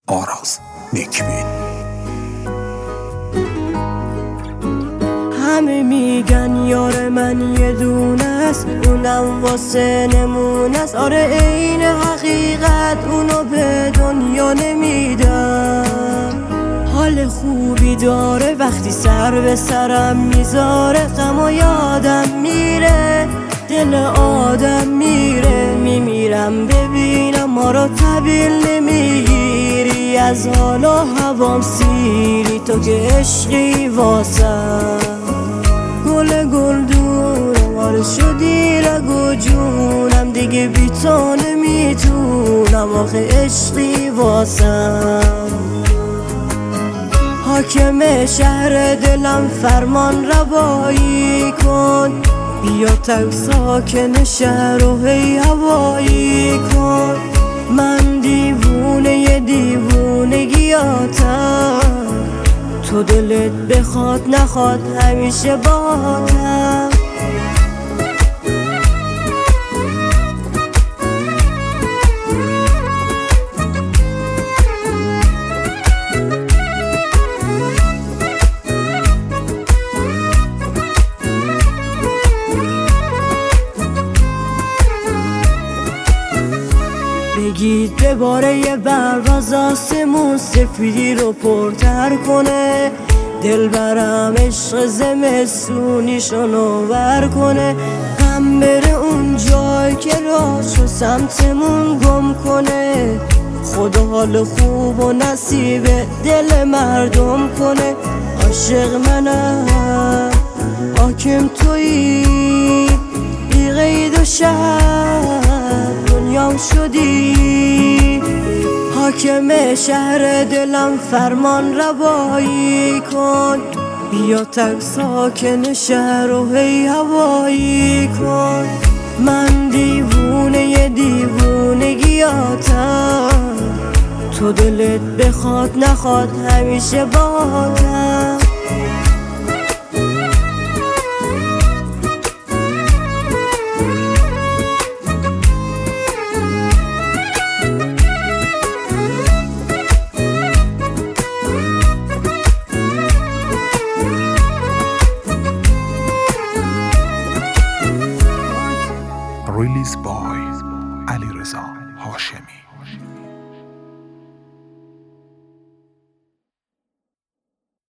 آراز نیکبین. همه میگن یار من یه دونه است، اونم واسه نمونه است. آره عین حقیقت اونو به دنیا نمیدم. حال خوبی داره وقتی سر به سرم میذاره، غم و یادم میره، دل آدم میره. میمیرم ببینم ما رو طبیل نمیگیری، از حال و هوام سیری تو که عشقی واسم. گل گلدونم آره شدی رگ و جونم، دیگه بی تو نمیتونم، آخه عشقی واسم. حاکم شهر دلم فرمان روایی کن، بیا تک ساکن شهر و هی هوایی کن. من دیوونه دیوونگیاتم، تو دلت بخواد نخواد همیشه باهاتم. بگید بباره یه برواز آسمون سفیدی رو پرتر کنه، دل برم عشق زمستونیشو نوور کنه. غم بره اون جای که راهشو سمتمون گم کنه، خدا حال خوب و نصیب دل مردم کنه. عاشق منم حاکم تویی، بی قید و شرط دنیام شدی. حاکم شهر دلم فرمان روایی کن، بیا تک ساکن شهر و هی هوایی کن. من دیوونه دیوونگیاتم، تو دلت بخواد نخواد همیشه باهاتم. Release by